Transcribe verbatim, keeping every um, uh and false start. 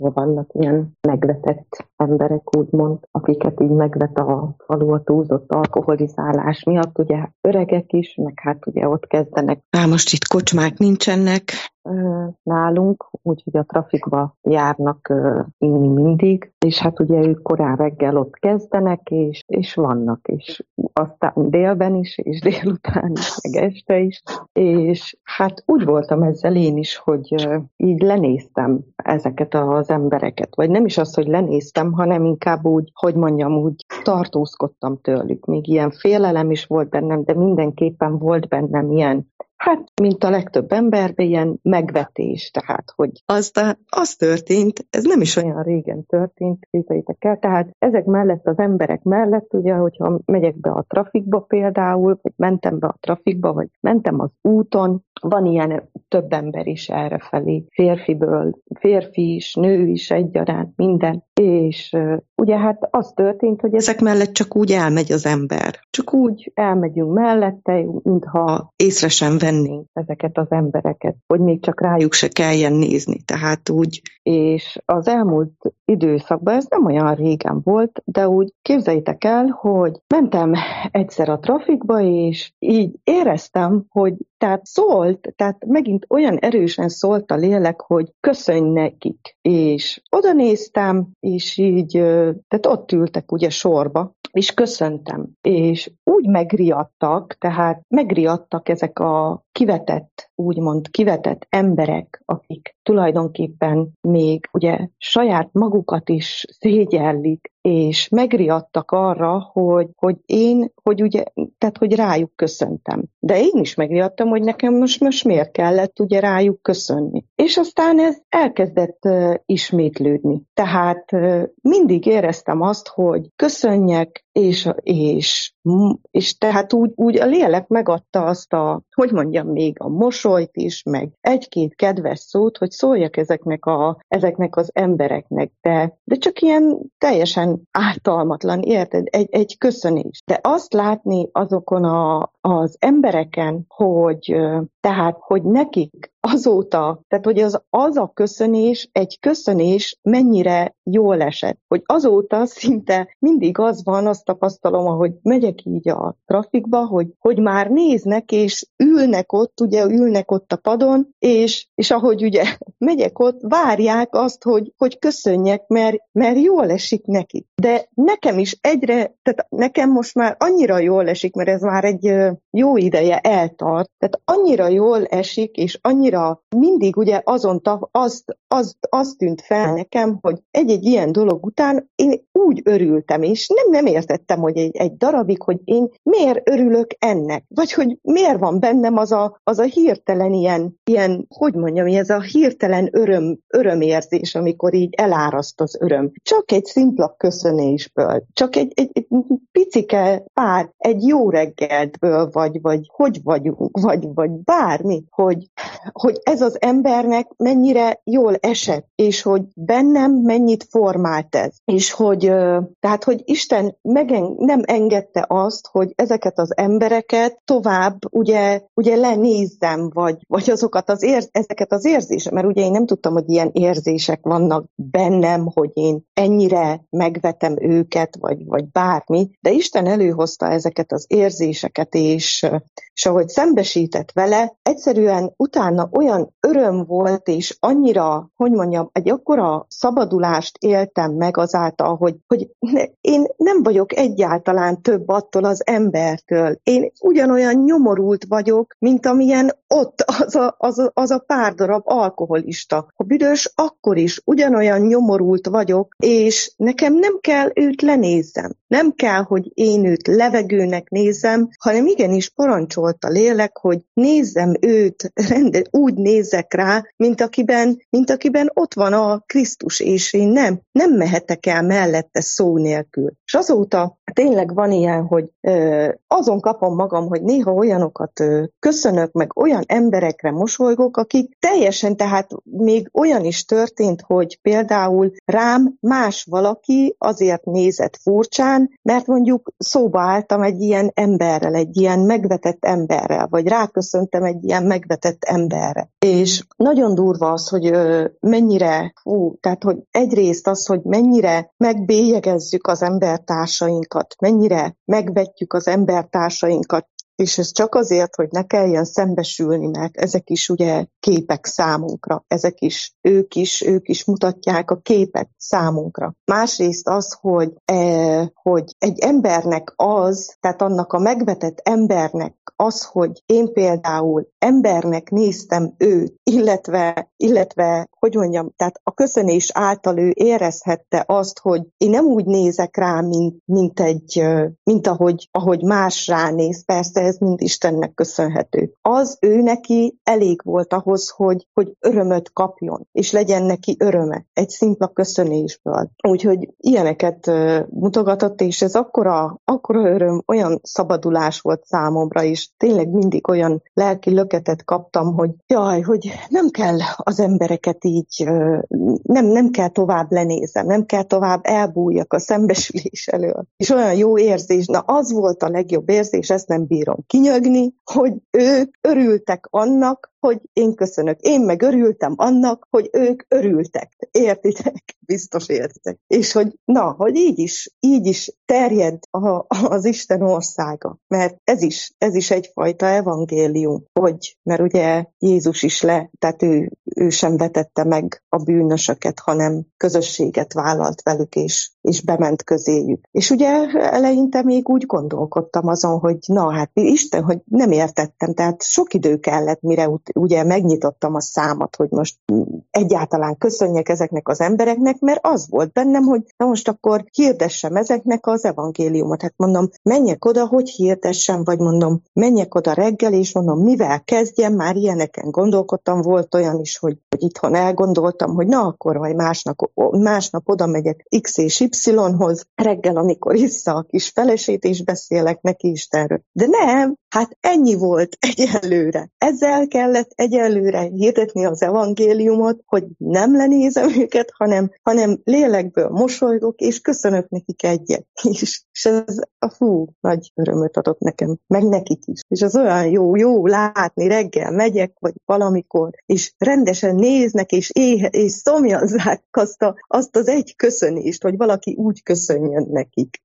vannak ilyen megvetett emberek, úgymond, akiket így megvet a falu a túlzott alkoholizálás miatt, ugye öregek is, meg hát ugye ott kezdenek. Hát most itt kocsmák nincsenek nálunk, úgyhogy a trafikba járnak inni mindig, és hát ugye ők korán reggel ott kezdenek, és, és vannak, és aztán délben is, és délután is, meg este is, és hát úgy voltam ezzel én is, hogy így lenéztem ezeket az embereket, vagy nem is az, hogy lenéztem, hanem inkább úgy, hogy mondjam, úgy tartózkodtam tőlük. Még ilyen félelem is volt bennem, de mindenképpen volt bennem ilyen, hát, mint a legtöbb emberben, ilyen megvetés, tehát, hogy aztán az történt, ez nem is olyan régen történt, képzeljétek el, tehát ezek mellett, az emberek mellett, ugye, hogyha megyek be a trafikba például, vagy mentem be a trafikba, vagy mentem az úton, van ilyen több ember is errefelé, férfiből, férfi is, nő is egyaránt, minden, és uh, ugye hát az történt, hogy ezek mellett csak úgy elmegy az ember. Csak úgy elmegyünk mellette, mintha észre sem vennénk ezeket az embereket, hogy még csak rájuk se kelljen nézni, tehát úgy. És az elmúlt időszakban, ez nem olyan régen volt, de úgy képzeljétek el, hogy mentem egyszer a trafikba, és így éreztem, hogy tehát szólt, tehát megint olyan erősen szólt a lélek, hogy köszönj nekik. És oda néztem, és így, tehát ott ültek ugye sorba, és köszöntem. És úgy megriadtak, tehát megriadtak ezek a kivetett, úgymond kivetett emberek, akik tulajdonképpen még ugye saját magukat is szégyellik, és megriadtak arra, hogy, hogy én, hogy ugye, tehát hogy rájuk köszöntem. De én is megriadtam, hogy nekem most, most miért kellett ugye rájuk köszönni. És aztán ez elkezdett uh, ismétlődni. Tehát uh, mindig éreztem azt, hogy köszönjek, és, és, és tehát úgy, úgy a lélek megadta azt a, hogy mondjam, még a mosolyt is, meg egy-két kedves szót, hogy szóljak ezeknek, a, ezeknek az embereknek, de, de csak ilyen teljesen ártalmatlan, érted? Egy, egy köszönés. De azt látni azokon a, az embereken, hogy tehát, hogy nekik azóta, tehát hogy az, az a köszönés, egy köszönés mennyire jól esett. Hogy azóta szinte mindig az van, azt tapasztalom, ahogy megyek így a trafikba, hogy, hogy már néznek, és ülnek ott, ugye ülnek ott a padon, és, és ahogy ugye megyek ott, várják azt, hogy, hogy köszönjek, mert, mert jól esik nekik. De nekem is egyre, tehát nekem most már annyira jól esik, mert ez már egy jó ideje eltart, tehát annyira jól esik, és annyira mindig ugye azon tav, azt, azt, azt tűnt fel nekem, hogy egy-egy ilyen dolog után én úgy örültem, és nem, nem értettem, hogy egy, egy darabig, hogy én miért örülök ennek, vagy hogy miért van bennem az a, az a hirtelen ilyen, ilyen, hogy mondjam, ez a hirtelen öröm, örömérzés, amikor így eláraszt az öröm. Csak egy szimpla köszönésből, csak egy, egy, egy picike pár, egy jó reggeltből, vagy, vagy hogy vagyunk, vagy, vagy bármi, hogy, hogy ez az embernek mennyire jól esett, és hogy bennem mennyit formált ez. És hogy, tehát, hogy Isten megen, nem engedte azt, hogy ezeket az embereket tovább ugye, ugye lenézzem, vagy, vagy azokat az érz, ezeket az érzések, mert ugye én nem tudtam, hogy ilyen érzések vannak bennem, hogy én ennyire megvetem őket, vagy, vagy bármi, de Isten előhozta ezeket az érzéseket, és, és ahogy szembesített vele, egyszerűen utána olyan öröm volt, és annyira, hogy mondjam, egy akkora szabadulást éltem meg azáltal, hogy, hogy ne, én nem vagyok egyáltalán több attól az embertől. Én ugyanolyan nyomorult vagyok, mint amilyen ott az a, az a, az a pár darab alkoholista. Ha büdös, akkor is ugyanolyan nyomorult vagyok, és nekem nem kell őt lenézzem. Nem kell, hogy én őt levegőnek nézzem, hanem igenis parancsolt a lélek, hogy nézzem őt, rende, úgy nézzek rá, mint akiben, mint akiben ott van a Krisztus, és én nem, nem mehetek el mellette szó nélkül. És azóta tényleg van ilyen, hogy ö, azon kapom magam, hogy néha olyanokat ö, köszönök, meg olyan emberekre mosolygok, akik teljesen, tehát még olyan is történt, hogy például rám más valaki azért nézett furcsán, mert mondjuk szóba álltam egy ilyen emberrel, egy ilyen megvetett emberrel, vagy ráköszöntem egy ilyen megvetett emberre. És nagyon durva az, hogy ö, mennyire, fú, tehát hogy egyrészt az, hogy mennyire megbélyegezzük az embertársainkat, mennyire megvetjük az embertársainkat, és ez csak azért, hogy ne kelljen szembesülni, mert ezek is ugye képek számunkra, ezek is, ők is, ők is mutatják a képet számunkra. Másrészt az, hogy, eh, hogy egy embernek az, tehát annak a megvetett embernek az, hogy én például embernek néztem őt, illetve, illetve, hogy mondjam, tehát a köszönés által ő érezhette azt, hogy én nem úgy nézek rá, mint, mint egy, mint ahogy, ahogy más ránéz, persze ez mind Istennek köszönhető. Az ő neki elég volt ahhoz, hogy, hogy örömöt kapjon, és legyen neki öröme egy szimpla köszönésből. Úgyhogy ilyeneket mutogatott, és ez akkora, akkora öröm, olyan szabadulás volt számomra is. Tényleg mindig olyan lelki löketet kaptam, hogy jaj, hogy nem kell az embereket így, nem, nem kell tovább lenézem, nem kell tovább elbújjak a szembesülés elől. És olyan jó érzés, na az volt a legjobb érzés, ezt nem bírom kinyögni, hogy ők örültek annak, hogy én köszönök. Én meg örültem annak, hogy ők örültek. Értitek? Biztos értitek. És hogy na, hogy így is, így is terjed a, az Isten országa. Mert ez is, ez is egyfajta evangélium, hogy, mert ugye Jézus is le, tehát ő, ő sem vetette meg a bűnösöket, hanem közösséget vállalt velük, és, és bement közéjük. És ugye eleinte még úgy gondolkodtam azon, hogy na hát Isten, hogy nem értettem, tehát sok idő kellett, mire ugye megnyitottam a számat, hogy most egyáltalán köszönjek ezeknek az embereknek, mert az volt bennem, hogy na most akkor hirdessem ezeknek az evangéliumot. Hát mondom, menjek oda, hogy hirdessem, vagy mondom, menjek oda reggel, és mondom, mivel kezdjem, már ilyeneken gondolkodtam, volt olyan is, hogy, hogy itthon elgondoltam, hogy na akkor majd másnap, másnap oda megyek X és Y-hoz, reggel, amikor vissza a kis felesét, és beszélek neki Istenről. De nem, hát ennyi volt egyelőre. Ezzel kellett egyelőre hirdetni az evangéliumot, hogy nem lenézem őket, hanem, hanem lélekből mosolygok, és köszönök nekik egyet. És, és ez a fú, nagy örömöt adott nekem, meg nekik is. És az olyan jó, jó látni, reggel megyek, vagy valamikor, és rendesen néznek, és, éhe, és szomjazzák azt, a, azt az egy köszönést, hogy valaki úgy köszönjön nekik.